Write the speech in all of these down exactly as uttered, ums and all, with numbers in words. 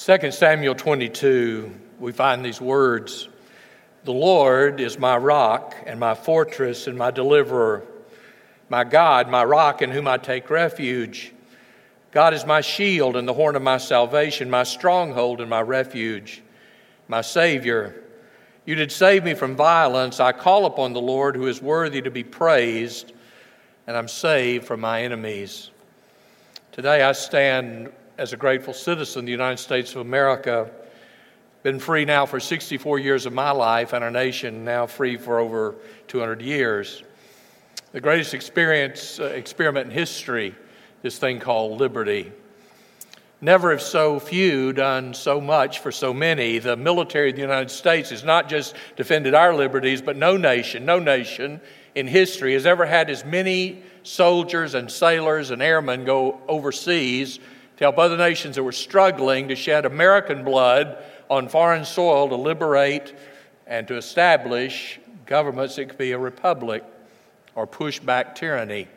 Second Samuel twenty-two, we find these words, "The Lord is my rock and my fortress and my deliverer, my God, my rock in whom I take refuge. God is my shield and the horn of my salvation, my stronghold and my refuge, my Savior. You did save me from violence. I call upon the Lord who is worthy to be praised, and I'm saved from my enemies." Today I stand as a grateful citizen of the United States of America, been free now for sixty-four years of my life, and our nation now free for over two hundred years. The greatest experience, uh, experiment in history, this thing called liberty. Never have so few done so much for so many. The military of the United States has not just defended our liberties, but no nation, no nation in history has ever had as many soldiers and sailors and airmen go overseas to help other nations that were struggling to shed American blood on foreign soil to liberate and to establish governments that could be a republic or push back tyranny.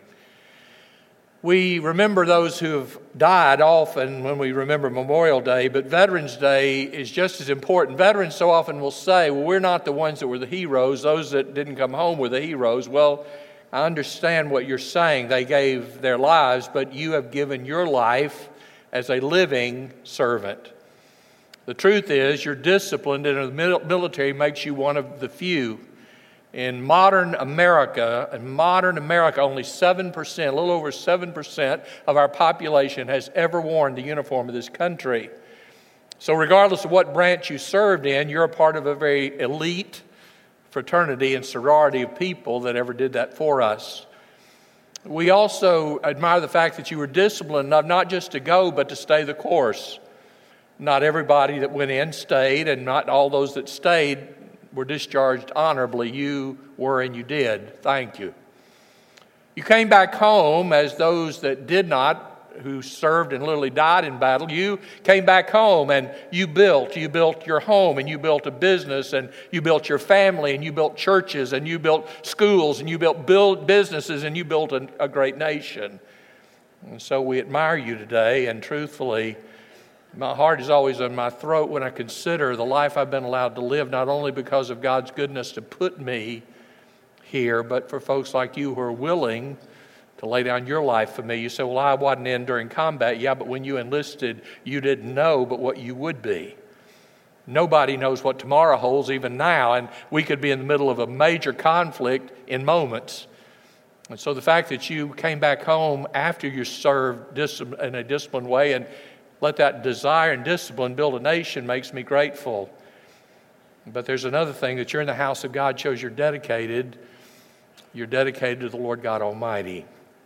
We remember those who have died often when we remember Memorial Day, but Veterans Day is just as important. Veterans so often will say, well, we're not the ones that were the heroes. Those that didn't come home were the heroes. Well, I understand what you're saying. They gave their lives, but you have given your life as a living servant. The truth is, you're disciplined, and the military makes you one of the few. In modern America, in modern America, only seven percent, a little over seven percent of our population has ever worn the uniform of this country. So regardless of what branch you served in, you're a part of a very elite fraternity and sorority of people that ever did that for us. We also admire the fact that you were disciplined enough not just to go, but to stay the course. Not everybody that went in stayed, and not all those that stayed were discharged honorably. You were, and you did. Thank you. You came back home as those that did not, who served and literally died in battle. You came back home and you built. You built your home, and you built a business, and you built your family, and you built churches, and you built schools, and you built build businesses, and you built a, a great nation. And so we admire you today, and truthfully, my heart is always in my throat when I consider the life I've been allowed to live, not only because of God's goodness to put me here, but for folks like you who are willing to lay down your life for me. You say, well, I wasn't in during combat. Yeah, but when you enlisted, you didn't know but what you would be. Nobody knows what tomorrow holds even now, and we could be in the middle of a major conflict in moments. And so the fact that you came back home after you served in a disciplined way and let that desire and discipline build a nation makes me grateful. But there's another thing, that you're in the house of God shows you're dedicated. You're dedicated to the Lord God Almighty.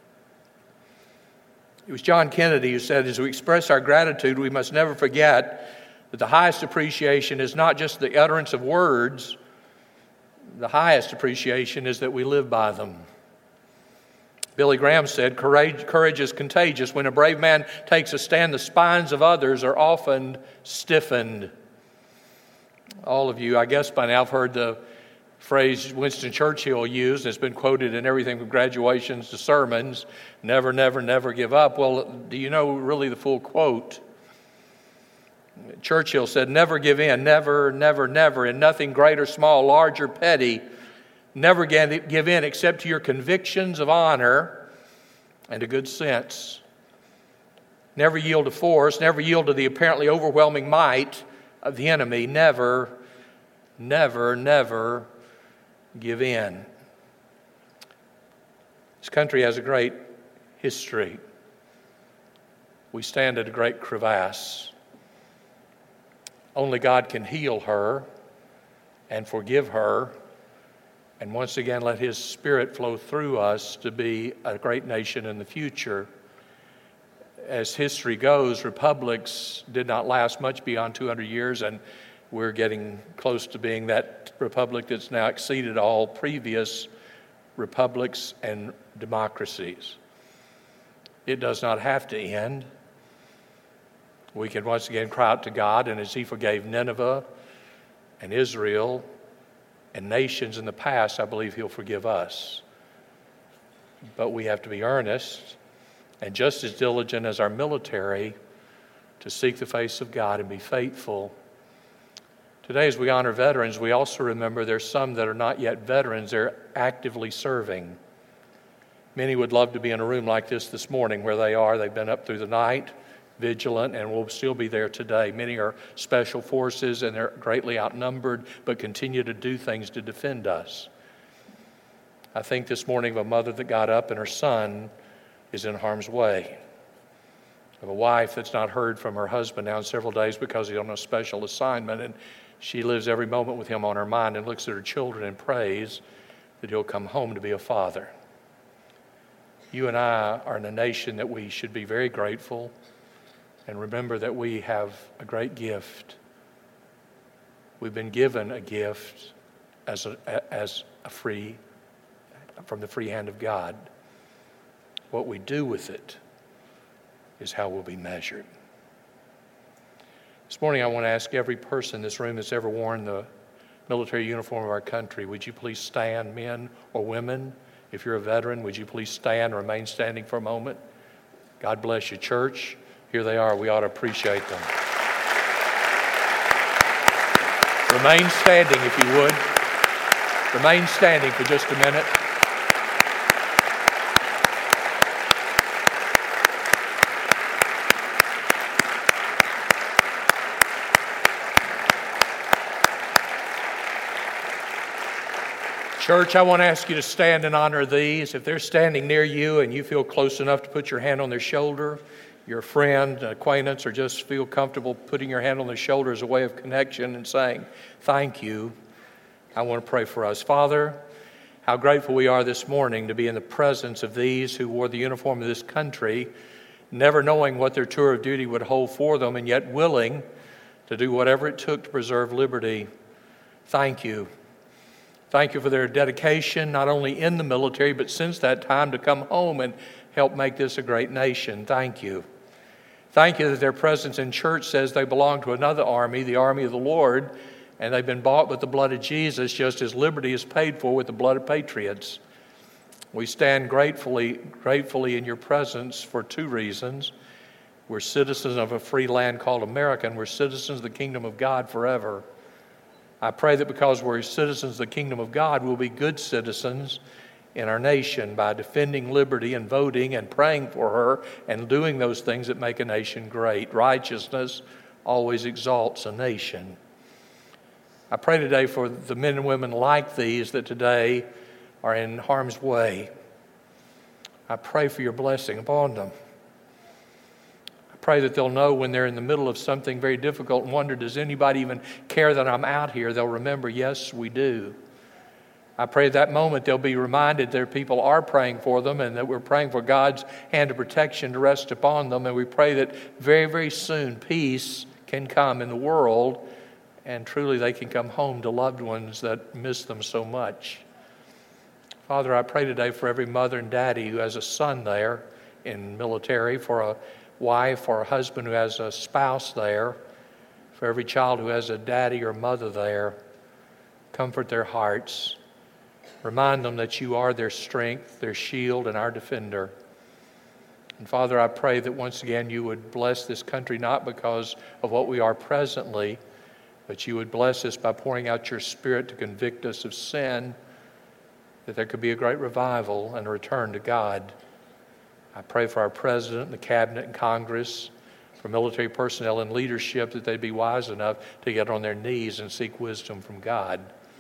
It was John Kennedy who said, as we express our gratitude, we must never forget that the highest appreciation is not just the utterance of words. The highest appreciation is that we live by them. Billy Graham said, courage, courage is contagious. When a brave man takes a stand, the spines of others are often stiffened. All of you, I guess by now, have heard the phrase Winston Churchill used. It's been quoted in everything from graduations to sermons. Never, never, never give up. Well, do you know really the full quote? Churchill said, never give in. Never, never, never. In nothing great or small, large or petty. Never give in except to your convictions of honor and to good sense. Never yield to force. Never yield to the apparently overwhelming might of the enemy. Never, never, never give in. This country has a great history. We stand at a great crevasse. Only God can heal her and forgive her, and once again let His Spirit flow through us to be a great nation in the future. As history goes, republics did not last much beyond two hundred years, and we're getting close to being that republic that's now exceeded all previous republics and democracies. It does not have to end. We can once again cry out to God, and as He forgave Nineveh and Israel and nations in the past, I believe He'll forgive us. But we have to be earnest and just as diligent as our military to seek the face of God and be faithful. Today, as we honor veterans, we also remember there's some that are not yet veterans. They're actively serving. Many would love to be in a room like this this morning where they are. They've been up through the night, vigilant, and will still be there today. Many are special forces, and they're greatly outnumbered, but continue to do things to defend us. I think this morning of a mother that got up and her son is in harm's way. Of a wife that's not heard from her husband now in several days because he's on a special assignment, and she lives every moment with him on her mind and looks at her children and prays that he'll come home to be a father. You and I are in a nation that we should be very grateful and remember that we have a great gift. We've been given a gift as a, as a free, from the free hand of God. What we do with it is how we'll be measured. This morning I want to ask every person in this room that's ever worn the military uniform of our country, would you please stand, men or women? If you're a veteran, would you please stand and remain standing for a moment? God bless you, church. Here they are. We ought to appreciate them. Remain standing if you would. Remain standing for just a minute. Church, I want to ask you to stand in honor of these. If they're standing near you and you feel close enough to put your hand on their shoulder, your friend, an acquaintance, or just feel comfortable putting your hand on their shoulder as a way of connection and saying, thank you, I want to pray for us. Father, how grateful we are this morning to be in the presence of these who wore the uniform of this country, never knowing what their tour of duty would hold for them, and yet willing to do whatever it took to preserve liberty. Thank you. Thank you for their dedication, not only in the military, but since that time to come home and help make this a great nation. Thank you. Thank you that their presence in church says they belong to another army, the army of the Lord, and they've been bought with the blood of Jesus, just as liberty is paid for with the blood of patriots. We stand gratefully, gratefully in your presence for two reasons. We're citizens of a free land called America, and we're citizens of the kingdom of God forever. I pray that because we're citizens of the kingdom of God, we'll be good citizens in our nation by defending liberty and voting and praying for her and doing those things that make a nation great. Righteousness always exalts a nation. I pray today for the men and women like these that today are in harm's way. I pray for your blessing upon them. Pray that they'll know when they're in the middle of something very difficult and wonder, does anybody even care that I'm out here? They'll remember, yes, we do. I pray at that moment they'll be reminded their people are praying for them and that we're praying for God's hand of protection to rest upon them. And we pray that very, very soon peace can come in the world and truly they can come home to loved ones that miss them so much. Father, I pray today for every mother and daddy who has a son there in military, for a wife or a husband who has a spouse there, for every child who has a daddy or mother there. Comfort their hearts. Remind them that you are their strength, their shield, and our defender. And Father, I pray that once again you would bless this country, not because of what we are presently, but you would bless us by pouring out your Spirit to convict us of sin, that there could be a great revival and a return to God. I pray for our president and the cabinet and Congress, for military personnel and leadership, that they'd be wise enough to get on their knees and seek wisdom from God.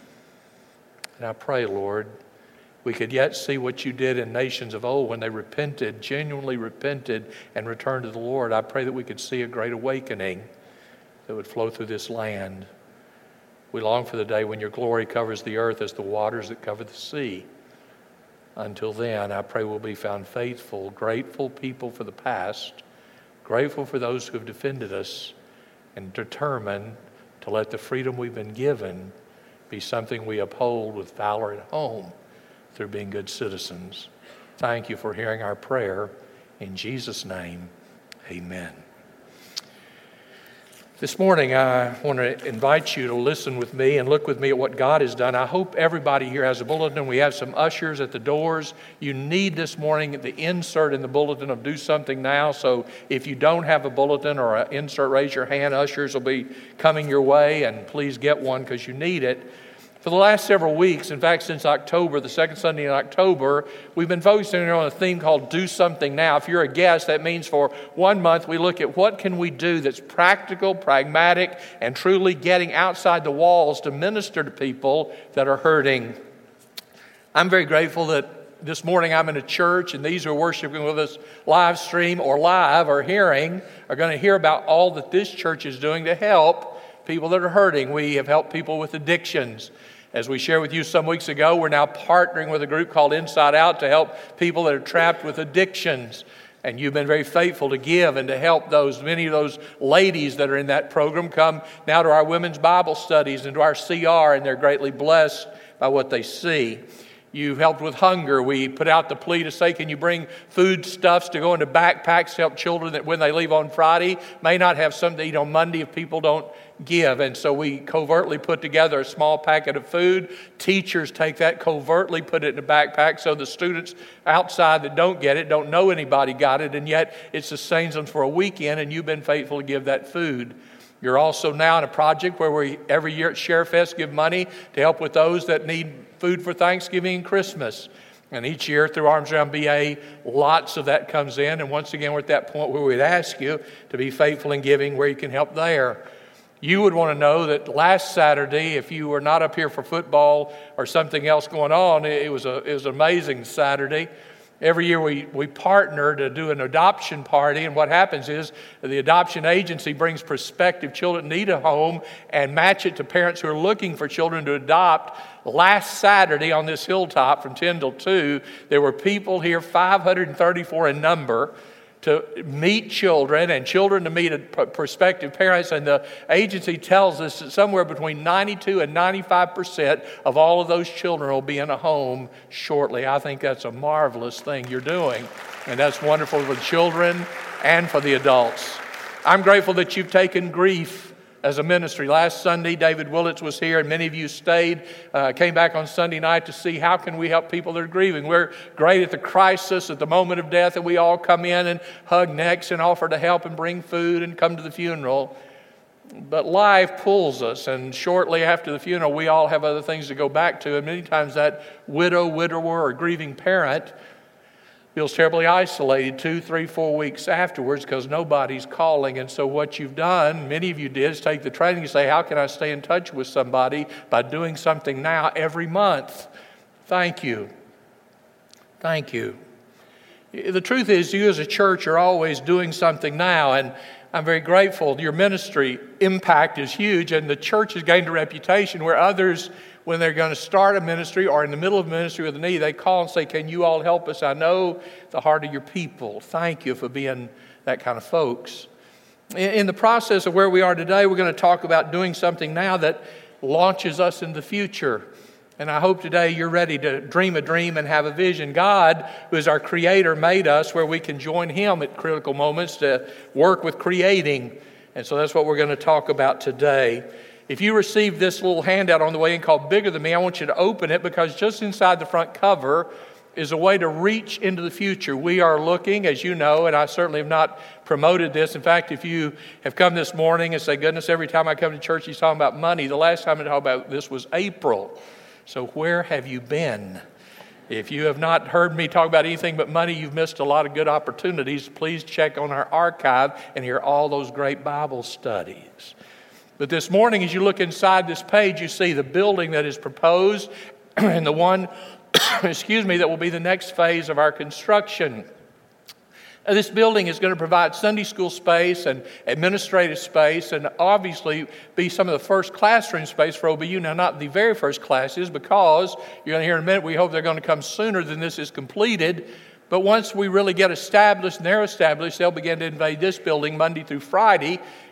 And I pray, Lord, we could yet see what you did in nations of old when they repented, genuinely repented, and returned to the Lord. I pray that we could see a great awakening that would flow through this land. We long for the day when your glory covers the earth as the waters that cover the sea. Until then, I pray we'll be found faithful, grateful people for the past, grateful for those who have defended us, and determined to let the freedom we've been given be something we uphold with valor at home through being good citizens. Thank you for hearing our prayer. In Jesus' name, amen. This morning, I want to invite you to listen with me and look with me at what God has done. I hope everybody here has a bulletin. We have some ushers at the doors. You need this morning the insert in the bulletin of Do Something Now. So if you don't have a bulletin or an insert, raise your hand. Ushers will be coming your way, and please get one because you need it. For the last several weeks, in fact, since October, the second Sunday in October, we've been focusing on a theme called Do Something Now. If you're a guest, that means for one month we look at what can we do that's practical, pragmatic, and truly getting outside the walls to minister to people that are hurting. I'm very grateful that this morning I'm in a church, and these who are worshiping with us live stream or live or hearing are going to hear about all that this church is doing to help people that are hurting. We have helped people with addictions. As we shared with you some weeks ago, we're now partnering with a group called Inside Out to help people that are trapped with addictions. And you've been very faithful to give and to help those. Many of those ladies that are in that program come now to our women's Bible studies and to our C R, and they're greatly blessed by what they see. You've helped with hunger. We put out the plea to say, can you bring foodstuffs to go into backpacks to help children that when they leave on Friday may not have something to eat on Monday if people don't give. And so we covertly put together a small packet of food. Teachers take that covertly, put it in a backpack, so the students outside that don't get it don't know anybody got it, and yet it sustains them for a weekend, and you've been faithful to give that food. You're also now in a project where we every year at ShareFest give money to help with those that need food for Thanksgiving and Christmas. And each year through Arms Around B A, lots of that comes in. And once again, we're at that point where we'd ask you to be faithful in giving where you can help there. You would want to know that last Saturday, if you were not up here for football or something else going on, it was a it was an amazing Saturday. Every year we, we partner to do an adoption party, and what happens is the adoption agency brings prospective children that need a home and match it to parents who are looking for children to adopt. Last Saturday on this hilltop from ten till two, there were people here, five hundred thirty-four in number, to meet children and children to meet prospective parents. And the agency tells us that somewhere between ninety-two and ninety-five percent of all of those children will be in a home shortly. I think that's a marvelous thing you're doing. And that's wonderful for the children and for the adults. I'm grateful that you've taken grief as a ministry. Last Sunday, David Willits was here, and many of you stayed, uh, came back on Sunday night to see how can we help people that are grieving. We're great at the crisis, at the moment of death, and we all come in and hug necks and offer to help and bring food and come to the funeral. But life pulls us, and shortly after the funeral, we all have other things to go back to, and many times that widow, widower, or grieving parent feels terribly isolated two, three, four weeks afterwards because nobody's calling. And so what you've done, many of you did, is take the training and say, how can I stay in touch with somebody by doing something now every month? Thank you. Thank you. The truth is, you as a church are always doing something now, and I'm very grateful. Your ministry impact is huge, and the church has gained a reputation where others, when they're going to start a ministry or in the middle of ministry with a need, they call and say, can you all help us? I know the heart of your people. Thank you for being that kind of folks. In the process of where we are today, we're going to talk about doing something now that launches us in the future. And I hope today you're ready to dream a dream and have a vision. God, who is our creator, made us where we can join him at critical moments to work with creating. And so that's what we're going to talk about today. If you received this little handout on the way in called Bigger Than Me, I want you to open it because just inside the front cover is a way to reach into the future. We are looking, as you know, and I certainly have not promoted this. In fact, if you have come this morning and say, goodness, every time I come to church, he's talking about money. The last time I talked about this was April. So where have you been? If you have not heard me talk about anything but money, you've missed a lot of good opportunities. Please check on our archive and hear all those great Bible studies. But this morning, as you look inside this page, you see the building that is proposed and the one, excuse me, that will be the next phase of our construction. Now, this building is going to provide Sunday school space and administrative space and obviously be some of the first classroom space for O B U. Now, not the very first classes, because you're going to hear in a minute, we hope they're going to come sooner than this is completed. But once we really get established and they're established, they'll begin to invade this building Monday through Friday,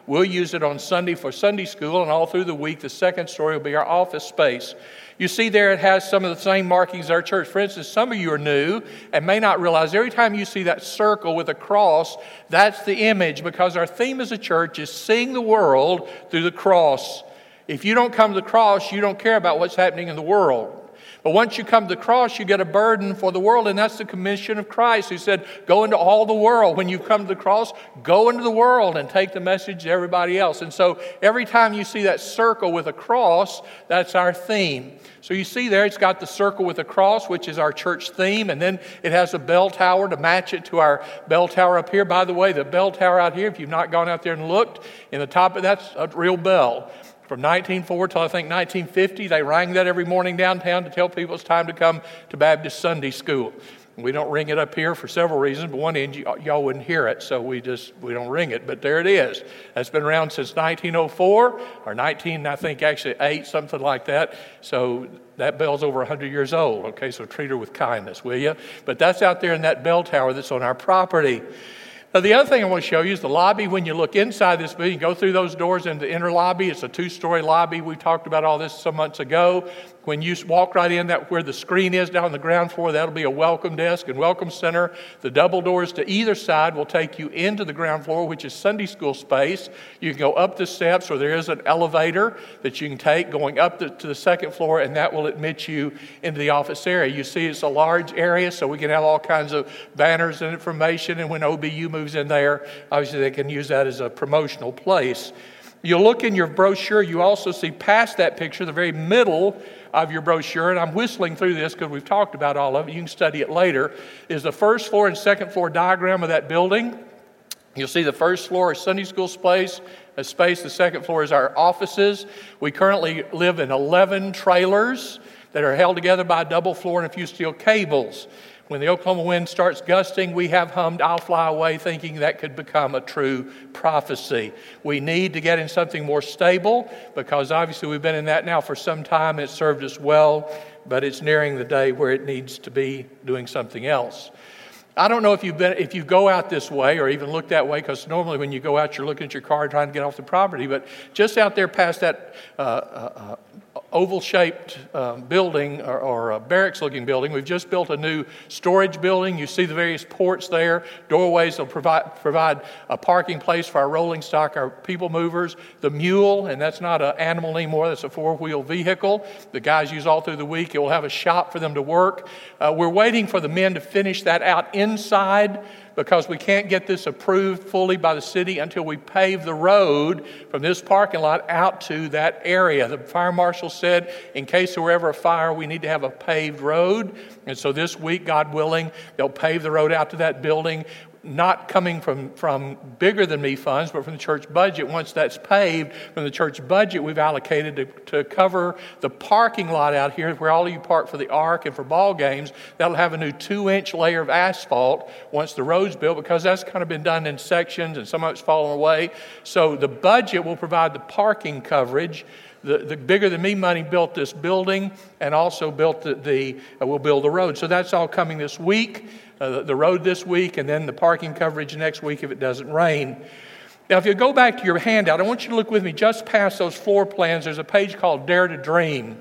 We'll use it on Sunday for Sunday school, and all through the week, the second story will be our office space. You see there it has some of the same markings as our church. For instance, some of you are new and may not realize every time you see that circle with a cross, that's the image, because our theme as a church is seeing the world through the cross. If you don't come to the cross, you don't care about what's happening in the world. But once you come to the cross, you get a burden for the world, and that's the commission of Christ, who said, go into all the world. When you come to the cross, go into the world and take the message to everybody else. And so every time you see that circle with a cross, that's our theme. So you see there, it's got the circle with a cross, which is our church theme, and then it has a bell tower to match it to our bell tower up here. By the way, the bell tower out here, if you've not gone out there and looked, in the top of that's a real bell. From nineteen oh four till I think nineteen fifty, they rang that every morning downtown to tell people it's time to come to Baptist Sunday School. We don't ring it up here for several reasons, but one end, y'all wouldn't hear it, so we just, we don't ring it. But there it is. That's been around since nineteen oh four, or nineteen, I think actually eight, something like that. So that bell's over one hundred years old, okay? So treat her with kindness, will you? But that's out there in that bell tower that's on our property. Now, the other thing I want to show you is the lobby. When you look inside this building, you go through those doors into the inner lobby. It's a two-story lobby. We talked about all this some months ago. When you walk right in, that where the screen is down on the ground floor, that'll be a welcome desk and welcome center. The double doors to either side will take you into the ground floor, which is Sunday school space. You can go up the steps, or there is an elevator that you can take going up the, to the second floor, and that will admit you into the office area. You see, it's a large area, so we can have all kinds of banners and information, and when O B U moves in there, obviously they can use that as a promotional place. You'll look in your brochure, you also see past that picture, the very middle of your brochure, and I'm whistling through this because we've talked about all of it, you can study it later, is the first floor and second floor diagram of that building. You'll see the first floor is Sunday school space, a space, the second floor is our offices. We currently live in eleven trailers that are held together by a double floor and a few steel cables. When the Oklahoma wind starts gusting, we have hummed "I'll Fly Away," thinking that could become a true prophecy. We need to get in something more stable because obviously we've been in that now for some time. It's served us well, but it's nearing the day where it needs to be doing something else. I don't know if you've been, if you go out this way or even look that way, because normally when you go out, you're looking at your car trying to get off the property. But just out there past that uh, uh, oval-shaped uh, building or, or a barracks-looking building, we've just built a new storage building. You see the various ports there, doorways will provide provide a parking place for our rolling stock, our people movers. The mule, and that's not an animal anymore, that's a four-wheel vehicle. The guys use all through the week. It will have a shop for them to work. Uh, we're waiting for the men to finish that out inside because we can't get this approved fully by the city until we pave the road from this parking lot out to that area. The fire marshal said in case there were ever a fire, we need to have a paved road. And so this week, God willing, they'll pave the road out to that building, not coming from, from bigger than me funds, but from the church budget. Once that's paved, from the church budget, we've allocated to, to cover the parking lot out here where all of you park for the Ark and for ball games. That'll have a new two-inch layer of asphalt once the road's built, because that's kind of been done in sections and some of it's fallen away. So the budget will provide the parking coverage. The, the bigger than me money built this building and also built the, the uh, will build the road. So that's all coming this week. Uh, the, the road this week, and then the parking coverage next week if it doesn't rain. Now, if you go back to your handout, I want you to look with me just past those floor plans. There's a page called Dare to Dream.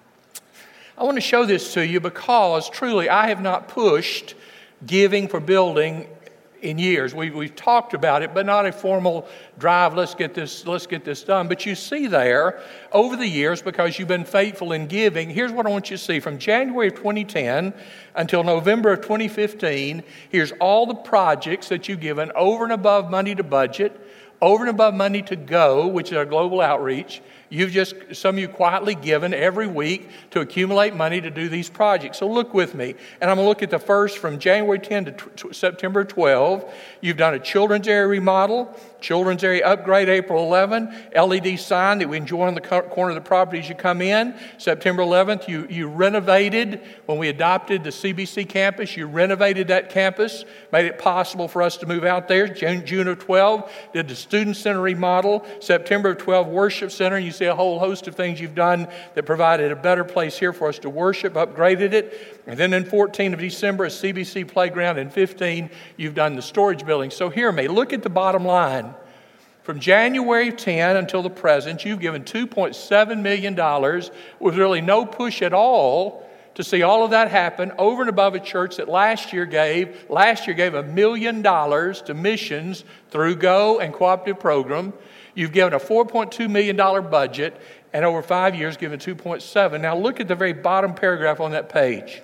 I want to show this to you because, truly, I have not pushed giving for building in years. We, we've talked about it, but not a formal drive, let's get this, let's get this done. But you see there, over the years, because you've been faithful in giving, here's what I want you to see. From January of twenty ten until November of twenty fifteen, here's all the projects that you've given over and above money to budget, over and above money to Go, which is our global outreach. You've just, some of you quietly given every week to accumulate money to do these projects. So look with me. And I'm going to look at the first from January tenth to t- September twelfth. You've done a children's area remodel, children's area upgrade April eleventh, L E D sign that we enjoy on the co- corner of the property as you come in. September eleventh, you, you renovated, when we adopted the C B C campus, you renovated that campus, made it possible for us to move out there. June, June of twelve, did the student center remodel. September of twelve, worship center. You see a whole host of things you've done that provided a better place here for us to worship, upgraded it. And then in fourteen of December, a C B C playground. In fifteen, you've done the storage building. So hear me, look at the bottom line. From January tenth until the present, you've given two point seven million dollars with really no push at all to see all of that happen over and above a church that last year gave, last year gave a million dollars to missions through Go and Cooperative Program. You've given a four point two million dollars budget and over five years given two point seven. Now look at the very bottom paragraph on that page.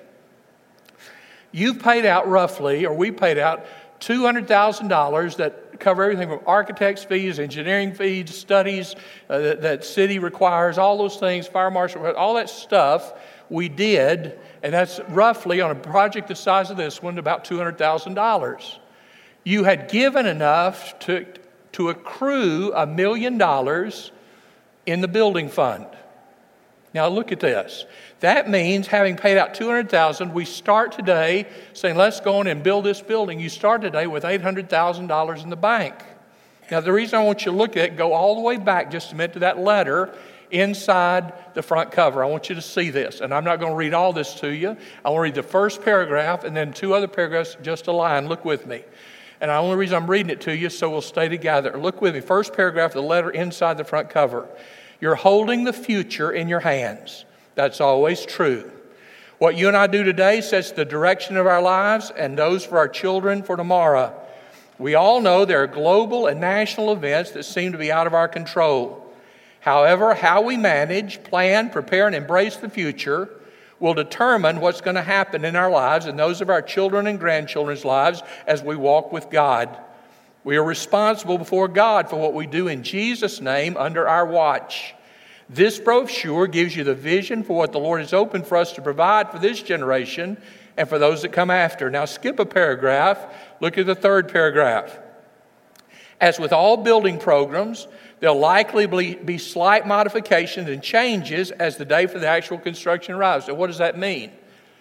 You've paid out roughly, or we paid out, two hundred thousand dollars that cover everything from architects' fees, engineering fees, studies uh, that, that city requires, all those things, fire marshal, all that stuff we did, and that's roughly on a project the size of this one, about two hundred thousand dollars. You had given enough to, to accrue a million dollars in the building fund. Now look at this. That means having paid out two hundred thousand dollars, we start today saying, let's go on and build this building. You start today with eight hundred thousand dollars in the bank. Now the reason I want you to look at it, go all the way back just a minute to that letter inside the front cover. I want you to see this, and I'm not going to read all this to you. I want to read the first paragraph and then two other paragraphs, just a line. Look with me. And the only reason I'm reading it to you is so we'll stay together. Look with me. First paragraph, the letter inside the front cover. You're holding the future in your hands. That's always true. What you and I do today sets the direction of our lives and those for our children for tomorrow. We all know there are global and national events that seem to be out of our control. However, how we manage, plan, prepare, and embrace the future will determine what's going to happen in our lives and those of our children and grandchildren's lives as we walk with God. We are responsible before God for what we do in Jesus' name under our watch. This brochure gives you the vision for what the Lord has opened for us to provide for this generation and for those that come after. Now skip a paragraph. Look at the third paragraph. As with all building programs, there'll likely be slight modifications and changes as the day for the actual construction arrives. So what does that mean?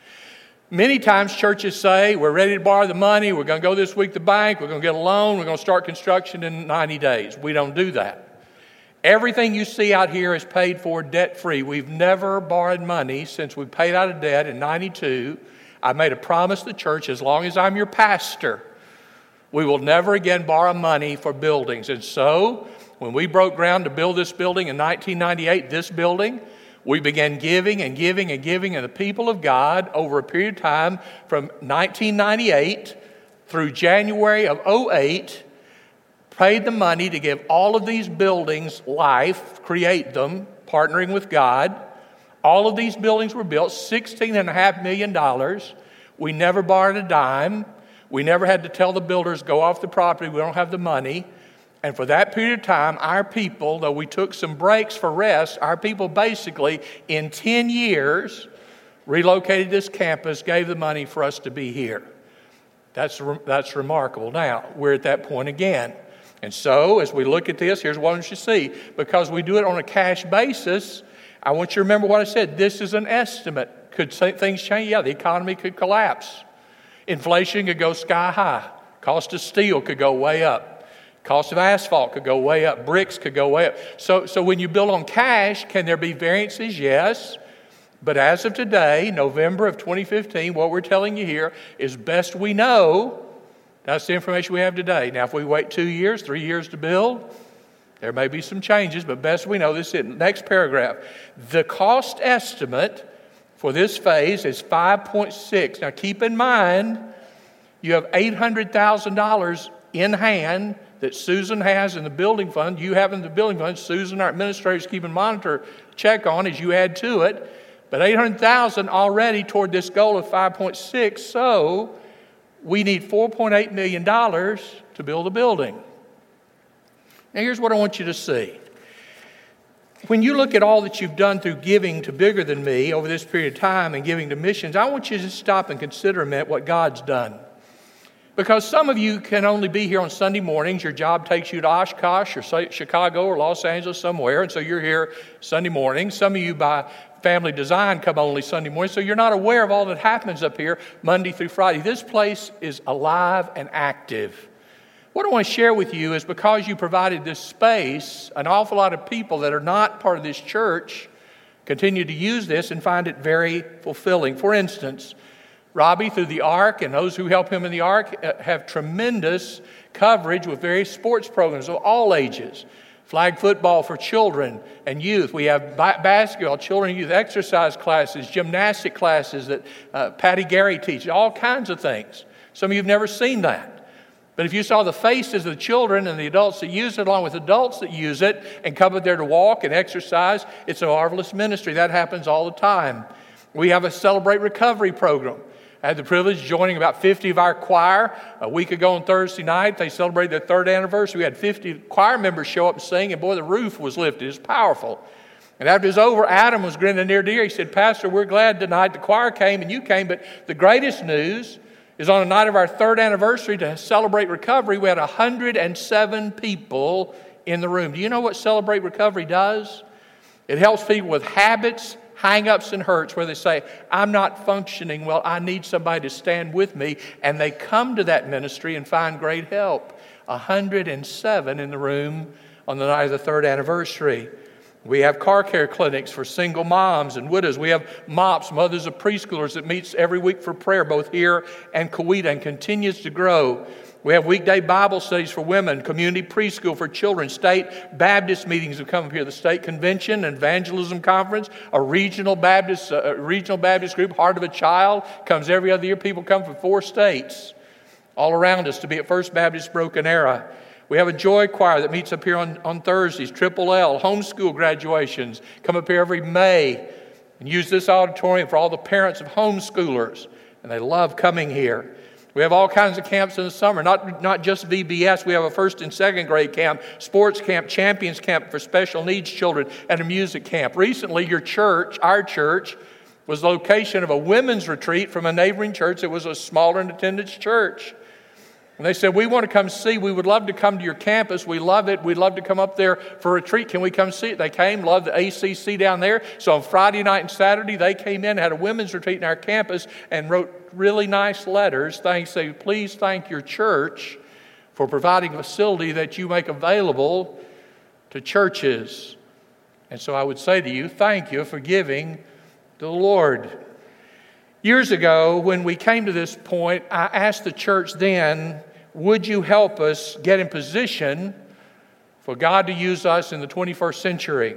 Many times churches say, we're ready to borrow the money, we're going to go this week to the bank, we're going to get a loan, we're going to start construction in ninety days. We don't do that. Everything you see out here is paid for debt-free. We've never borrowed money since we paid out of debt in ninety-two. I made a promise to the church, as long as I'm your pastor, we will never again borrow money for buildings. And so, when we broke ground to build this building in nineteen ninety-eight, this building, we began giving and giving and giving, and the people of God over a period of time from nineteen ninety-eight through January of oh eight paid the money to give all of these buildings life, create them, partnering with God. All of these buildings were built, sixteen point five million dollars. We never borrowed a dime. We never had to tell the builders, go off the property, we don't have the money. And for that period of time, our people, though we took some breaks for rest, our people basically, in ten years, relocated this campus, gave the money for us to be here. That's, that's remarkable. Now, we're at that point again. And so, as we look at this, here's what I want you to see. Because we do it on a cash basis, I want you to remember what I said. This is an estimate. Could things change? Yeah, the economy could collapse. Inflation could go sky high. Cost of steel could go way up. Cost of asphalt could go way up. Bricks could go way up. So, so when you build on cash, can there be variances? Yes. But as of today, November of twenty fifteen, what we're telling you here is best we know. That's the information we have today. Now, if we wait two years, three years to build, there may be some changes, but best we know, this is it. Next paragraph. The cost estimate for this phase is five point six. Now, keep in mind, you have eight hundred thousand dollars in hand that Susan has in the building fund. You have in the building fund. Susan, our administrator, is keeping monitor check on as you add to it. But eight hundred thousand dollars already toward this goal of five point six. So we need four point eight million dollars to build a building. Now, here's what I want you to see. When you look at all that you've done through giving to Bigger Than Me over this period of time and giving to missions, I want you to stop and consider a minute what God's done. Because some of you can only be here on Sunday mornings. Your job takes you to Oshkosh or Chicago or Los Angeles somewhere, and so you're here Sunday morning. Some of you by family design come only Sunday morning, so you're not aware of all that happens up here Monday through Friday. This place is alive and active. What I want to share with you is because you provided this space, an awful lot of people that are not part of this church continue to use this and find it very fulfilling. For instance, Robbie, through the Ark, and those who help him in the Ark, uh, have tremendous coverage with various sports programs of all ages. Flag football for children and youth. We have ba- basketball, children and youth exercise classes, gymnastic classes that uh, Patty Gary teaches, all kinds of things. Some of you have never seen that. But if you saw the faces of the children and the adults that use it, along with adults that use it and come up there to walk and exercise, it's a marvelous ministry. That happens all the time. We have a Celebrate Recovery program. I had the privilege of joining about fifty of our choir a week ago on Thursday night. They celebrated their third anniversary. We had fifty choir members show up and sing, and boy, the roof was lifted. It was powerful. And after it was over, Adam was grinning near to ear. He said, Pastor, we're glad tonight the choir came and you came, but the greatest news is on the night of our third anniversary to celebrate recovery, we had one hundred seven people in the room. Do you know what Celebrate Recovery does? It helps people with habits, hang-ups, and hurts where they say, I'm not functioning well, I need somebody to stand with me. And they come to that ministry and find great help. one hundred seven in the room on the night of the third anniversary. We have car care clinics for single moms and widows. We have MOPS, Mothers of Preschoolers, that meets every week for prayer, both here and Coweta, and continues to grow. We have weekday Bible studies for women, community preschool for children, state Baptist meetings have come up here, the state convention and evangelism conference, a regional Baptist, a regional Baptist group, Heart of a Child, comes every other year. People come from four states all around us to be at First Baptist Broken Arrow. We have a Joy Choir that meets up here on, on Thursdays, Triple L, homeschool graduations come up here every May and use this auditorium for all the parents of homeschoolers, and they love coming here. We have all kinds of camps in the summer, not, not just V B S. We have a first and second grade camp, sports camp, champions camp for special needs children, and a music camp. Recently, your church, our church, was the location of a women's retreat from a neighboring church that was a smaller in attendance church. And they said, we want to come see. We would love to come to your campus. We love it. We'd love to come up there for a retreat. Can we come see it? They came, loved the A C C down there. So on Friday night and Saturday, they came in, had a women's retreat in our campus, and wrote really nice letters. Thanks, say, please thank your church for providing a facility that you make available to churches. And so I would say to you, thank you for giving to the Lord. Years ago, when we came to this point, I asked the church then, would you help us get in position for God to use us in the twenty-first century?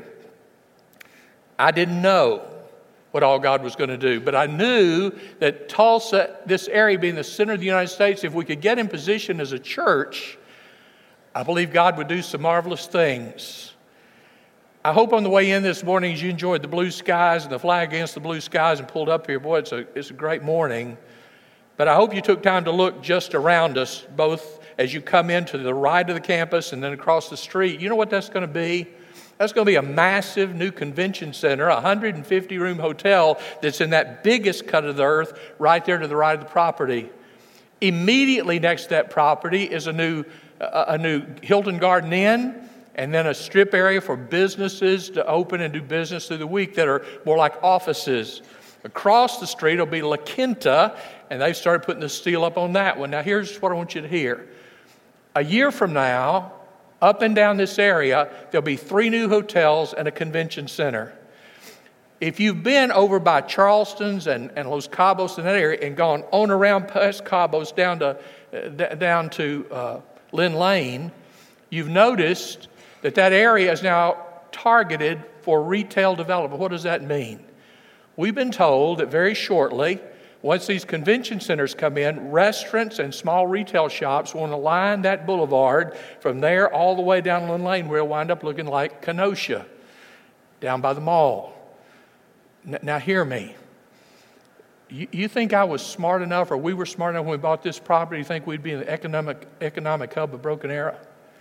I didn't know what all God was going to do, but I knew that Tulsa, this area being the center of the United States, if we could get in position as a church, I believe God would do some marvelous things. I hope on the way in this morning as you enjoyed the blue skies and the flag against the blue skies and pulled up here. Boy, it's a, it's a great morning. But I hope you took time to look just around us, both as you come into the right of the campus and then across the street. You know what that's going to be? That's going to be a massive new convention center, a one hundred fifty room hotel that's in that biggest cut of the earth right there to the right of the property. Immediately next to that property is a new, a, a new Hilton Garden Inn, and then a strip area for businesses to open and do business through the week that are more like offices. Across the street will be La Quinta, and they've started putting the steel up on that one. Now, here's what I want you to hear. A year from now, up and down this area, there'll be three new hotels and a convention center. If you've been over by Charleston's and, and Los Cabos in that area and gone on around past Cabos down to, uh, d- down to uh, Lynn Lane, you've noticed that that area is now targeted for retail development. What does that mean? We've been told that very shortly, once these convention centers come in, restaurants and small retail shops want to line that boulevard from there all the way down Lynn Lane, where it'll wind up looking like Kenosha, down by the mall. N- now hear me. You, you think I was smart enough, or we were smart enough when we bought this property, you think we'd be in the economic, economic hub of Broken Arrow?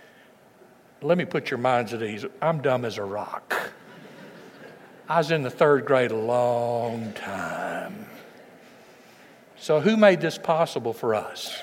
Let me put your minds at ease. I'm dumb as a rock. I was in the third grade a long time. So who made this possible for us?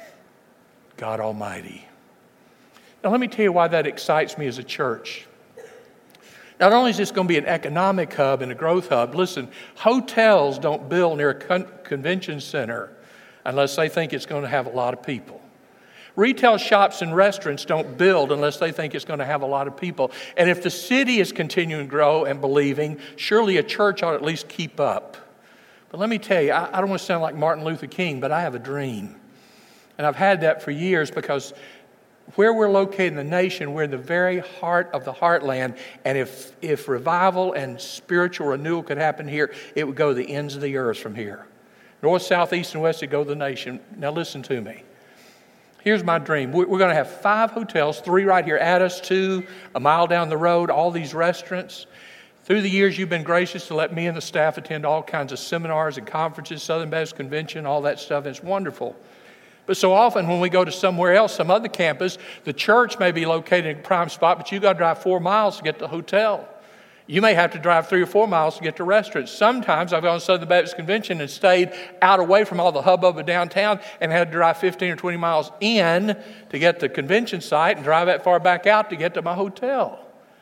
God Almighty. Now let me tell you why that excites me as a church. Not only is this going to be an economic hub and a growth hub, listen, hotels don't build near a con- convention center unless they think it's going to have a lot of people. Retail shops and restaurants don't build unless they think it's going to have a lot of people. And if the city is continuing to grow and believing, surely a church ought to at least keep up But let me tell you, I, I don't want to sound like Martin Luther King, but I have a dream. And I've had that for years because where we're located in the nation, we're in the very heart of the heartland. And if, if revival and spiritual renewal could happen here, it would go to the ends of the earth from here. North, south, east, and west, it go to the nation. Now listen to me. Here's my dream. We're going to have five hotels, three right here at us, two a mile down the road, all these restaurants. Through the years, you've been gracious to let me and the staff attend all kinds of seminars and conferences, Southern Baptist Convention, all that stuff. It's wonderful. But so often when we go to somewhere else, some other campus, the church may be located in a prime spot, but you've got to drive four miles to get to the hotel. You may have to drive three or four miles to get to restaurants. Sometimes I've gone to Southern Baptist Convention and stayed out away from all the hubbub of downtown and had to drive fifteen or twenty miles in to get to the convention site and drive that far back out to get to my hotel.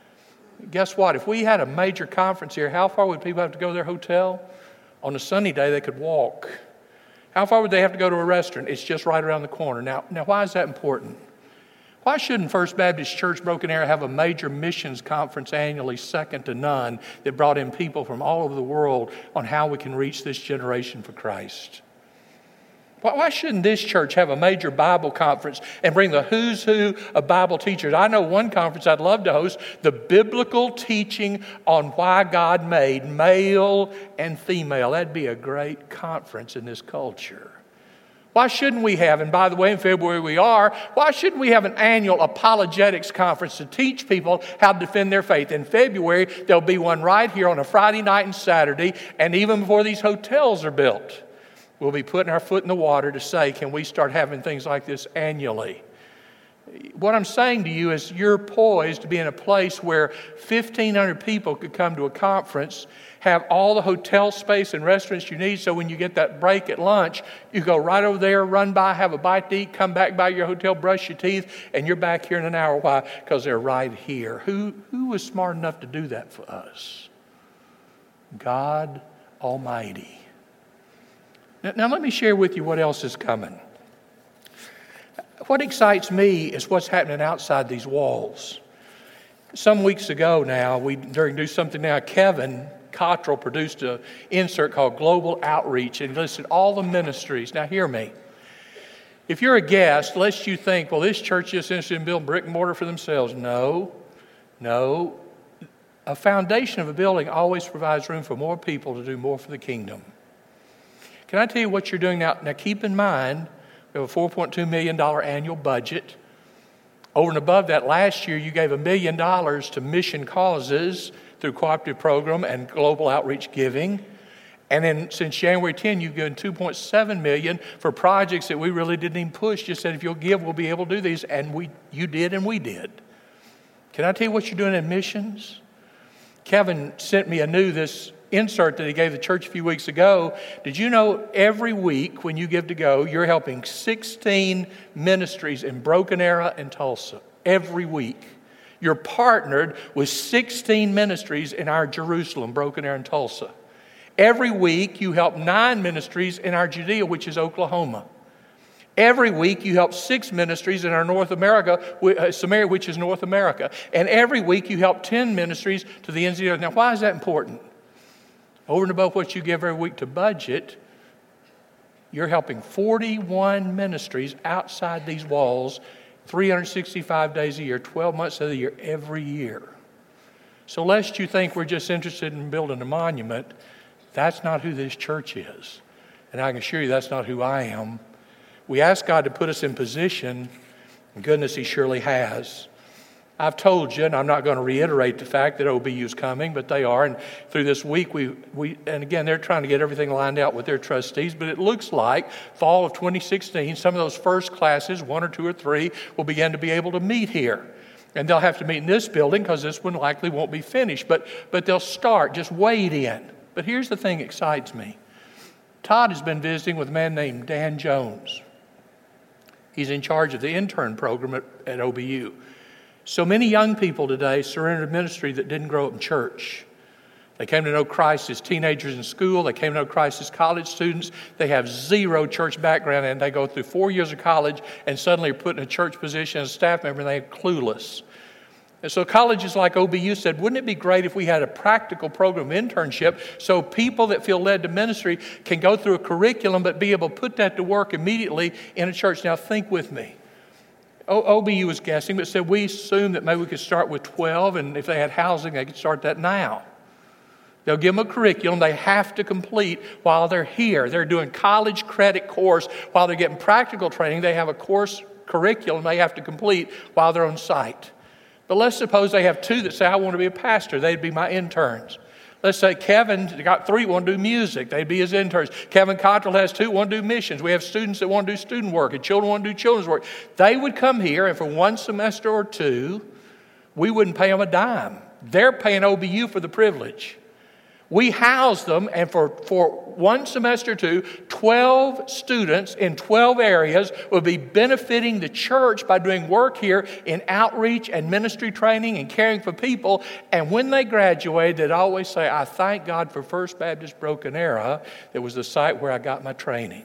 Guess what? If we had a major conference here, how far would people have to go to their hotel? On a sunny day, they could walk. How far would they have to go to a restaurant? It's just right around the corner. Now, now why is that important? Why shouldn't First Baptist Church Broken Arrow have a major missions conference annually, second to none, that brought in people from all over the world on how we can reach this generation for Christ? Why, why shouldn't this church have a major Bible conference and bring the who's who of Bible teachers? I know one conference I'd love to host, the biblical teaching on why God made male and female. That'd be a great conference in this culture. Why shouldn't we have, and by the way, in February we are, why shouldn't we have an annual apologetics conference to teach people how to defend their faith? In February, there'll be one right here on a Friday night and Saturday, and even before these hotels are built, we'll be putting our foot in the water to say, can we start having things like this annually? What I'm saying to you is you're poised to be in a place where fifteen hundred people could come to a conference, have all the hotel space and restaurants you need, so when you get that break at lunch, you go right over there, run by, have a bite to eat, come back by your hotel, brush your teeth, and you're back here in an hour. Why? Because they're right here. Who, who was smart enough to do that for us? God Almighty. Now, now let me share with you what else is coming. What excites me is what's happening outside these walls. Some weeks ago now, we during Do Something Now, Kevin Cottrell produced an insert called Global Outreach, and he listed all the ministries. Now hear me. If you're a guest, lest you think, well, this church is interested in building brick and mortar for themselves. No, no. A foundation of a building always provides room for more people to do more for the kingdom. Can I tell you what you're doing now? Now keep in mind, we have a four point two million dollars annual budget. Over and above that, last year you gave a million dollars to mission causes through cooperative program and global outreach giving. And then since January tenth, you've given two point seven million dollars for projects that we really didn't even push. Just said, if you'll give, we'll be able to do these. And we, you did and we did. Can I tell you what you're doing in missions? Kevin sent me anew this insert that he gave the church a few weeks ago. Did you know every week when you give to go, you're helping sixteen ministries in Broken Arrow and Tulsa? Every week. You're partnered with sixteen ministries in our Jerusalem, Broken Arrow and Tulsa. Every week you help nine ministries in our Judea, which is Oklahoma. Every week you help six ministries in our North America, uh, Samaria, which is North America. And every week you help ten ministries to the ends of the earth. Now, why is that important? Over and above what you give every week to budget, you're helping forty-one ministries outside these walls, three hundred sixty-five days a year, twelve months of the year, every year. So lest you think we're just interested in building a monument, that's not who this church is. And I can assure you that's not who I am. We ask God to put us in position, and goodness, He surely has. I've told you, and I'm not going to reiterate the fact that O B U is coming, but they are. And through this week, we, we and again, they're trying to get everything lined out with their trustees. But it looks like fall of twenty sixteen, some of those first classes, one or two or three, will begin to be able to meet here. And they'll have to meet in this building because this one likely won't be finished. But, but they'll start, just wade in. But here's the thing that excites me. Todd has been visiting with a man named Dan Jones. He's in charge of the intern program at, at O B U. So many young people today surrendered ministry that didn't grow up in church. They came to know Christ as teenagers in school. They came to know Christ as college students. They have zero church background, and they go through four years of college and suddenly are put in a church position as a staff member, and they're clueless. And so colleges like O B U said, wouldn't it be great if we had a practical program of internship so people that feel led to ministry can go through a curriculum but be able to put that to work immediately in a church? Now think with me. O- OBU was guessing, but said we assumed that maybe we could start with twelve, and if they had housing, they could start that now. They'll give them a curriculum they have to complete while they're here. They're doing college credit course while they're getting practical training. They have a course curriculum they have to complete while they're on site. But let's suppose they have two that say, I want to be a pastor. They'd be my interns. Let's say Kevin got three want to do music. They'd be his interns. Kevin Cottrell has two want to do missions. We have students that want to do student work, and children want to do children's work. They would come here, and for one semester or two, we wouldn't pay them a dime. They're paying O B U for the privilege. We house them, and for, for one semester or two, twelve students in twelve areas will be benefiting the church by doing work here in outreach and ministry training and caring for people. And when they graduate, they'd always say, I thank God for First Baptist Broken Arrow. That was the site where I got my training.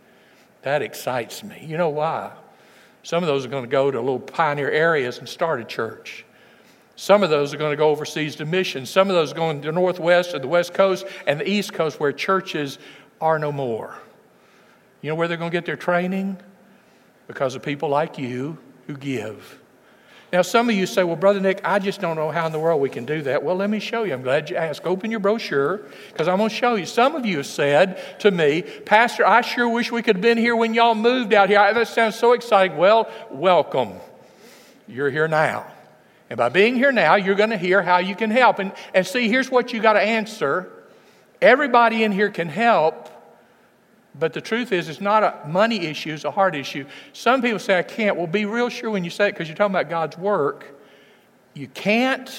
That excites me. You know why? Some of those are going to go to little pioneer areas and start a church. Some of those are going to go overseas to missions. Some of those are going to the Northwest or the West Coast and the East Coast where churches are no more. You know where they're going to get their training? Because of people like you who give. Now, some of you say, well, Brother Nick, I just don't know how in the world we can do that. Well, let me show you. I'm glad you asked. Open your brochure because I'm going to show you. Some of you have said to me, Pastor, I sure wish we could have been here when y'all moved out here. That sounds so exciting. Well, welcome. You're here now. And by being here now, you're going to hear how you can help. And, and see, here's what you got to answer. Everybody in here can help, but the truth is it's not a money issue, it's a heart issue. Some people say, I can't. Well, be real sure when you say it because you're talking about God's work. You can't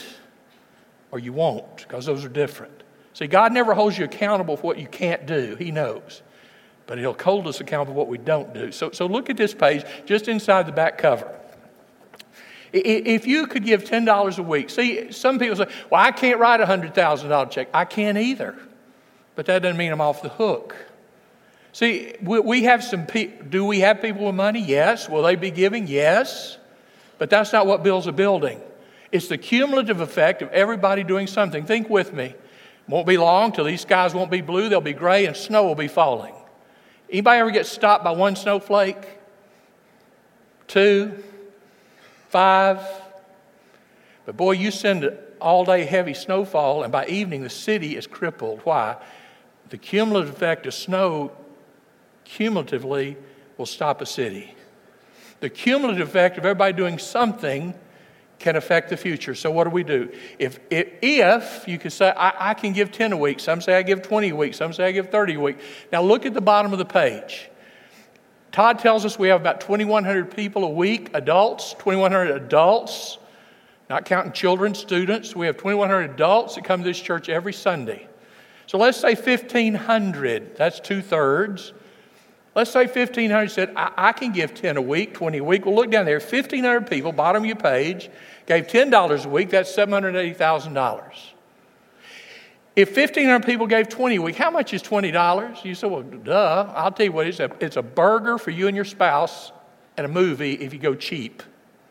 or you won't because those are different. See, God never holds you accountable for what you can't do. He knows. But He'll hold us accountable for what we don't do. So, so look at this page just inside the back cover. If you could give ten dollars a week, see, some people say, well, I can't write a one hundred thousand dollars check. I can't either. But that doesn't mean I'm off the hook. See, we have some people, do we have people with money? Yes. Will they be giving? Yes. But that's not what builds a building. It's the cumulative effect of everybody doing something. Think with me. It won't be long till these skies won't be blue, they'll be gray, and snow will be falling. Anybody ever get stopped by one snowflake? Two? Five. But boy, you send an all-day heavy snowfall, and by evening the city is crippled. Why? The cumulative effect of snow cumulatively will stop a city. The cumulative effect of everybody doing something can affect the future. So what do we do? If if, if you could say, I, I can give ten a week. Some say I give twenty a week. Some say I give thirty a week. Now look at the bottom of the page. Todd tells us we have about twenty-one hundred people a week, adults, twenty-one hundred adults, not counting children, students. We have twenty-one hundred adults that come to this church every Sunday. So let's say fifteen hundred, that's two-thirds. Let's say fifteen hundred said, I, I can give ten a week, twenty a week. Well, look down there, fifteen hundred people, bottom of your page, gave ten dollars a week, that's seven hundred eighty thousand dollars. If fifteen hundred people gave twenty a week, how much is twenty dollars? You say, well, duh. I'll tell you what it is. It's a burger for you and your spouse and a movie if you go cheap.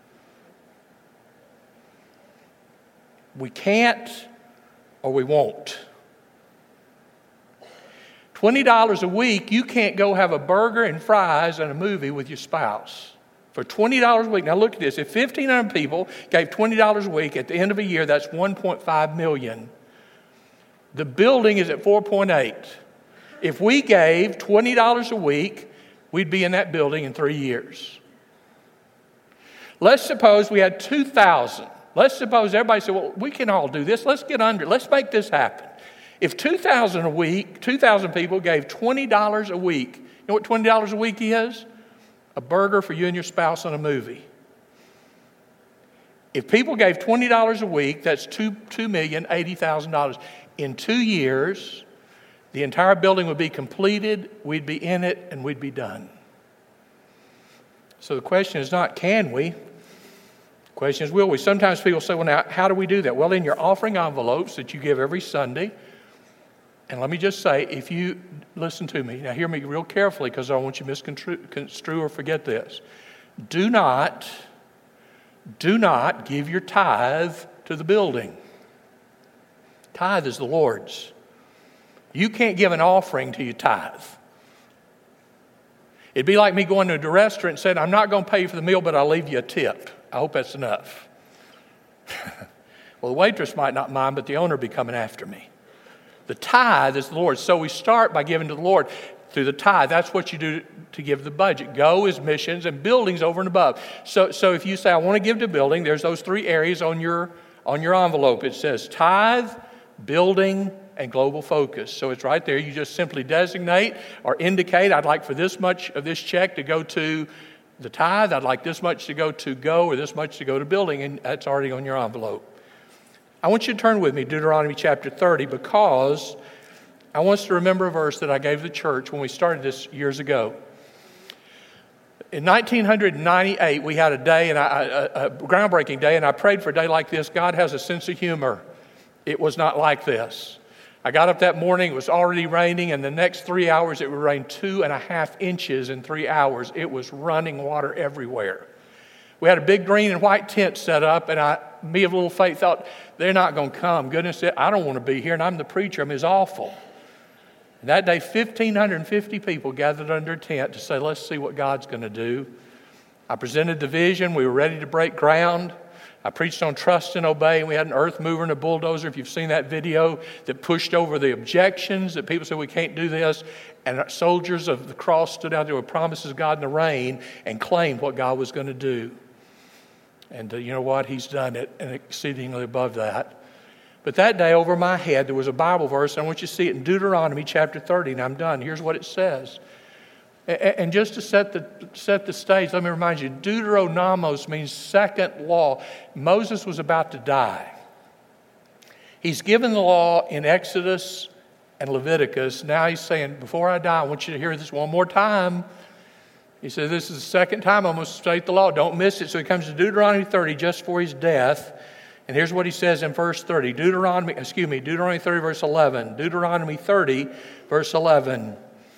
We can't or we won't. twenty dollars a week, you can't go have a burger and fries and a movie with your spouse. For twenty dollars a week. Now look at this. If fifteen hundred people gave twenty dollars a week, at the end of a year, that's one point five million dollars. The building is at four point eight. If we gave twenty dollars a week, we'd be in that building in three years. Let's suppose we had two thousand. Let's suppose everybody said, well, we can all do this. Let's get under it. Let's make this happen. If two thousand a week, two thousand people gave twenty dollars a week, you know what twenty dollars a week is? A burger for you and your spouse and a movie. If people gave twenty dollars a week, that's two million eighty thousand dollars. In two years, the entire building would be completed, we'd be in it, and we'd be done. So the question is not, can we? The question is, will we? Sometimes people say, well, now, how do we do that? Well, in your offering envelopes that you give every Sunday, and let me just say, if you, listen to me, now hear me real carefully because I don't want you to misconstrue or forget this. Do not, do not give your tithe to the building. Tithe is the Lord's. You can't give an offering till you tithe. It'd be like me going to a restaurant and saying, I'm not going to pay you for the meal, but I'll leave you a tip. I hope that's enough. Well, the waitress might not mind, but the owner will be coming after me. The tithe is the Lord's. So we start by giving to the Lord through the tithe. That's what you do to give the budget. Go is missions and buildings over and above. So, so if you say, I want to give to building, there's those three areas on your, on your envelope. It says tithe, building, and global focus. So it's right there. You just simply designate or indicate, I'd like for this much of this check to go to the tithe. I'd like this much to go to go or this much to go to building. And that's already on your envelope. I want you to turn with me, Deuteronomy chapter thirty, because I want us to remember a verse that I gave the church when we started this years ago. In nineteen ninety-eight, we had a day, and I, a, a groundbreaking day, and I prayed for a day like this. God has a sense of humor. It was not like this. I got up that morning, it was already raining, and the next three hours it would rain two and a half inches in three hours. It was running water everywhere. We had a big green and white tent set up, and I, me of little faith, thought, they're not going to come. Goodness, I don't want to be here, and I'm the preacher. I mean, it's awful. And that day, one thousand five hundred fifty people gathered under a tent to say, let's see what God's going to do. I presented the vision. We were ready to break ground. I preached on trust and obey, and we had an earth mover and a bulldozer, if you've seen that video, that pushed over the objections that people said, we can't do this. And soldiers of the cross stood out there with promises of God in the rain and claimed what God was going to do. And uh, you know what? He's done it, and exceedingly above that. But that day over my head, there was a Bible verse. And I want you to see it in Deuteronomy chapter thirty, and I'm done. Here's what it says. And just to set the set the stage, let me remind you, Deuteronomos means second law. Moses was about to die. He's given the law in Exodus and Leviticus. Now he's saying, before I die, I want you to hear this one more time. He said, this is the second time I'm going to state the law. Don't miss it. So he comes to Deuteronomy thirty just for his death. And here's what he says in verse thirty. Deuteronomy, excuse me, Deuteronomy thirty, verse eleven. Deuteronomy thirty, verse eleven.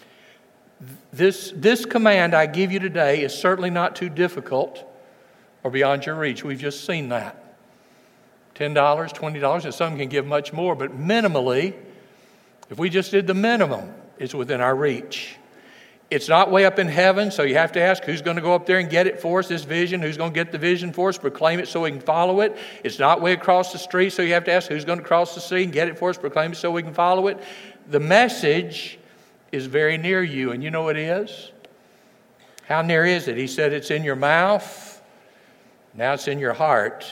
This, this command I give you today is certainly not too difficult or beyond your reach. We've just seen that. ten dollars, twenty dollars, and some can give much more. But minimally, if we just did the minimum, it's within our reach. It's not way up in heaven, so you have to ask who's going to go up there and get it for us, this vision, who's going to get the vision for us, proclaim it so we can follow it. It's not way across the street, so you have to ask who's going to cross the sea and get it for us, proclaim it so we can follow it. The message is very near you, and you know what it is? How near is it? He said it's in your mouth, now it's in your heart,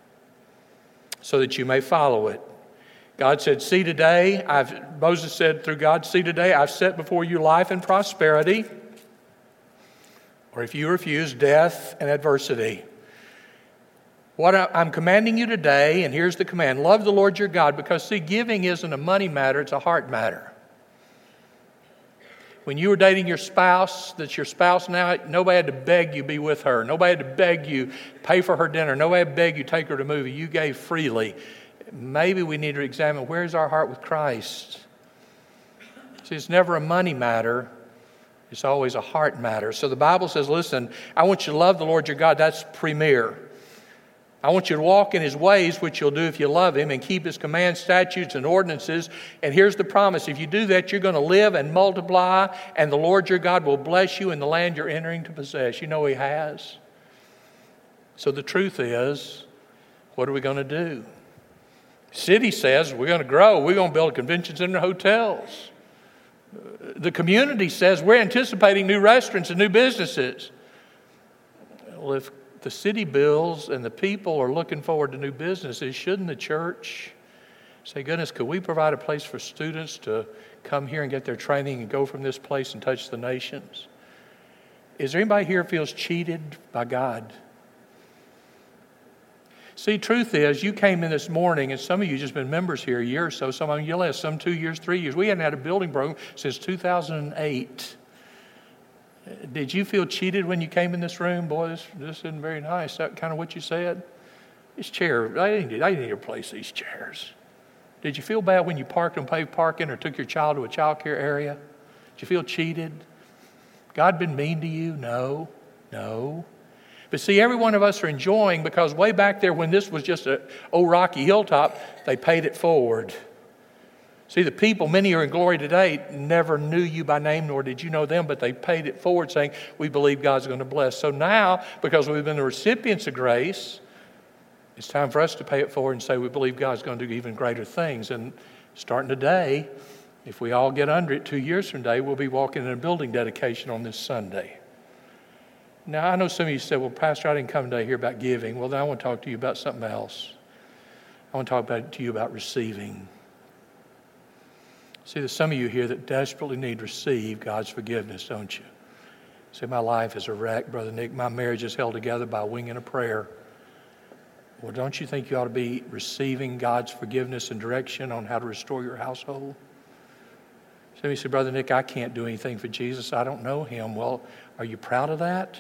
so that you may follow it. God said, see today, I've, Moses said through God, see today, I've set before you life and prosperity, or if you refuse, death and adversity. What I'm commanding you today, and here's the command, love the Lord your God, because see, giving isn't a money matter, it's a heart matter. When you were dating your spouse, that's your spouse now, nobody had to beg you be with her. Nobody had to beg you pay for her dinner. Nobody had to beg you take her to a movie. You gave freely. Maybe we need to examine, where's our heart with Christ? See, it's never a money matter. It's always a heart matter. So the Bible says, listen, I want you to love the Lord your God. That's premier. I want you to walk in his ways, which you'll do if you love him, and keep his commands, statutes, and ordinances. And here's the promise. If you do that, you're going to live and multiply, and the Lord your God will bless you in the land you're entering to possess. You know he has. So the truth is, what are we going to do? City says we're going to grow. We're going to build convention center hotels. The community says we're anticipating new restaurants and new businesses. Well, if the city builds and the people are looking forward to new businesses, shouldn't the church say, goodness, could we provide a place for students to come here and get their training and go from this place and touch the nations? Is there anybody here who feels cheated by God? See, truth is, you came in this morning, and some of you just been members here a year or so. Some of you less, some two years, three years. We hadn't had a building program since two thousand eight. Did you feel cheated when you came in this room? Boy, this, this isn't very nice. Is that kind of what you said? This chair, I didn't, I didn't need to replace these chairs. Did you feel bad when you parked on paved parking or took your child to a child care area? Did you feel cheated? God been mean to you? No, no. But see, every one of us are enjoying because way back there when this was just an old rocky hilltop, they paid it forward. See, the people, many are in glory today, never knew you by name, nor did you know them, but they paid it forward saying, we believe God's going to bless. So now, because we've been the recipients of grace, it's time for us to pay it forward and say we believe God's going to do even greater things. And starting today, if we all get under it, two years from today, we'll be walking in a building dedication on this Sunday. Now, I know some of you said, well, Pastor, I didn't come today to hear about giving. Well, then I want to talk to you about something else. I want to talk about, to you about receiving. See, there's some of you here that desperately need to receive God's forgiveness, don't you? Say, my life is a wreck, Brother Nick. My marriage is held together by a wing and a prayer. Well, don't you think you ought to be receiving God's forgiveness and direction on how to restore your household? Some of you say, Brother Nick, I can't do anything for Jesus. I don't know him. Well, are you proud of that?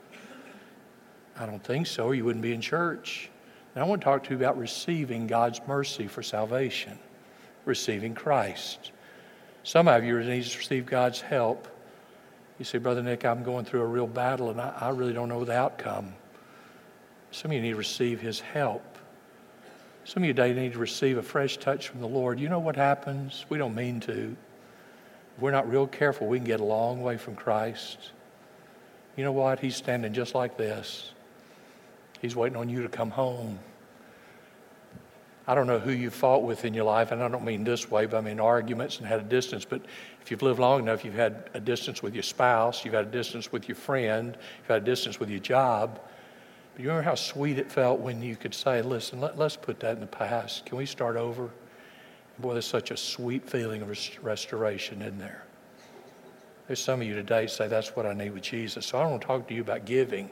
I don't think so, or you wouldn't be in church. And I want to talk to you about receiving God's mercy for salvation, receiving Christ. Some of you need to receive God's help. You say, Brother Nick, I'm going through a real battle and I, I really don't know the outcome. Some of you need to receive his help. Some of you today need to receive a fresh touch from the Lord. You know what happens? We don't mean to. If we're not real careful, we can get a long way from Christ. You know what? He's standing just like this. He's waiting on you to come home. I don't know who you fought with in your life, and I don't mean this way, but I mean arguments and had a distance. But if you've lived long enough, you've had a distance with your spouse, you've had a distance with your friend, you've had a distance with your job. But you remember how sweet it felt when you could say, listen, let, let's put that in the past. Can we start over? Boy, there's such a sweet feeling of rest- restoration, isn't there? There's some of you today say, that's what I need with Jesus. So I don't want to talk to you about giving.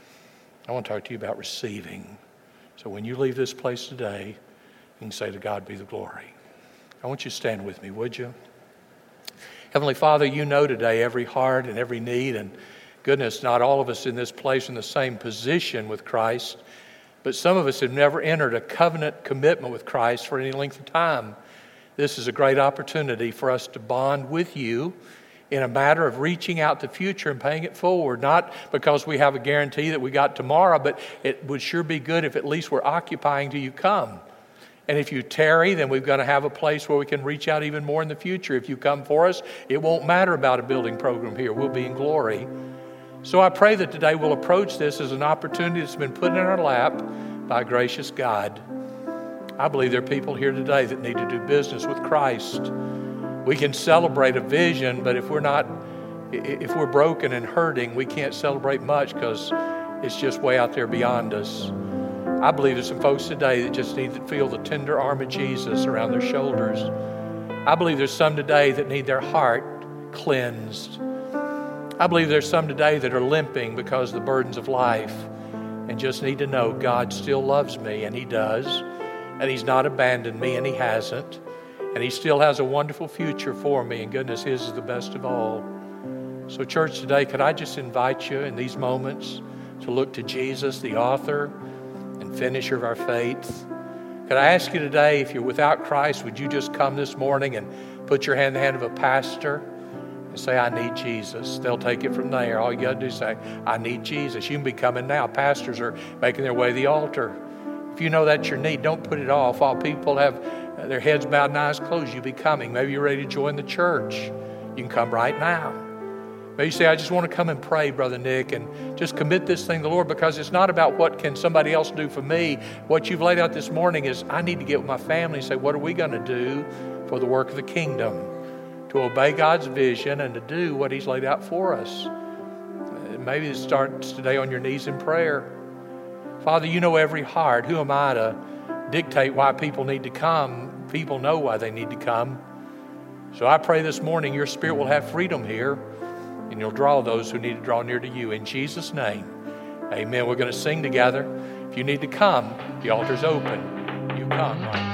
I want to talk to you about receiving. So when you leave this place today, you can say to God be the glory. I want you to stand with me, would you? Heavenly Father, you know today every heart and every need, and goodness, not all of us in this place in the same position with Christ, but some of us have never entered a covenant commitment with Christ for any length of time. This is a great opportunity for us to bond with you in a matter of reaching out the future and paying it forward, not because we have a guarantee that we got tomorrow, but it would sure be good if at least we're occupying till you come. And if you tarry, then we're going to have a place where we can reach out even more in the future. If you come for us, it won't matter about a building program here. We'll be in glory. So I pray that today we'll approach this as an opportunity that's been put in our lap by a gracious God. I believe there are people here today that need to do business with Christ. We can celebrate a vision, but if we're not, if we're broken and hurting, we can't celebrate much because it's just way out there beyond us. I believe there's some folks today that just need to feel the tender arm of Jesus around their shoulders. I believe there's some today that need their heart cleansed. I believe there's some today that are limping because of the burdens of life and just need to know God still loves me, and he does, and he's not abandoned me, and he hasn't, and he still has a wonderful future for me, and goodness, his is the best of all. So church, today, could I just invite you in these moments to look to Jesus, the author and finisher of our faith? Could I ask you today, if you're without Christ, would you just come this morning and put your hand in the hand of a pastor and say, I need Jesus? They'll take it from there. All you got to do is say, I need Jesus. You can be coming now. Pastors are making their way to the altar. If you know that's your need, don't put it off. While people have their heads bowed and eyes closed, you be coming. Maybe you're ready to join the church. You can come right now. Maybe you say, I just want to come and pray, Brother Nick, and just commit this thing to the Lord, because it's not about what can somebody else do for me. What you've laid out this morning is, I need to get with my family and say, what are we going to do for the work of the kingdom? To obey God's vision and to do what he's laid out for us. Maybe it starts today on your knees in prayer. Father, you know every heart. Who am I to dictate why people need to come? People know why they need to come. So I pray this morning your Spirit will have freedom here, and you'll draw those who need to draw near to you. In Jesus' name, amen. We're going to sing together. If you need to come, the altar's open. You come.